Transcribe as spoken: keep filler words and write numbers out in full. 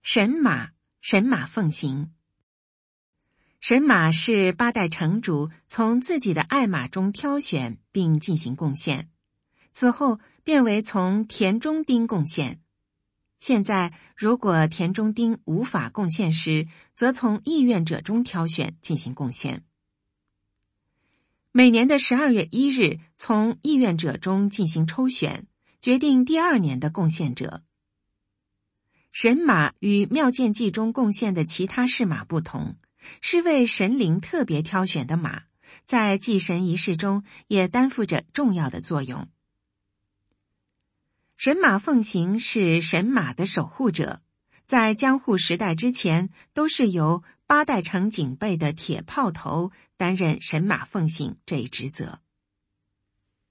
神马，神马奉行。神马是八代城主从自己的爱马中挑选并进行贡献，此后变为从田中丁贡献。现在如果田中丁无法贡献时，则从意愿者中挑选进行贡献。每年的十二月一日，从意愿者中进行抽选，决定第二年的贡献者。神马与妙见记中贡献的其他士马不同，是为神灵特别挑选的马，在祭神仪式中也担负着重要的作用。神马奉行是神马的守护者，在江户时代之前，都是由八代城警备的铁炮头担任神马奉行这一职责。